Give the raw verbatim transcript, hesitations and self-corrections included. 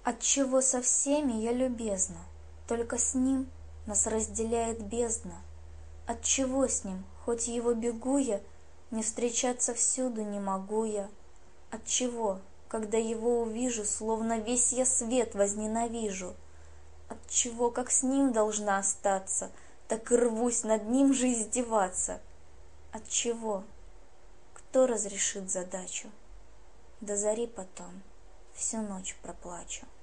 Отчего со всеми я любезна, только с ним нас разделяет бездна? Отчего с ним, хоть его бегу я, не встречаться всюду не могу я? Отчего, когда его увижу, словно весь я свет возненавижу? Отчего, как с ним должна остаться, так и рвусь над ним же издеваться? Отчего? Кто разрешит задачу? До зари потом всю ночь проплачу.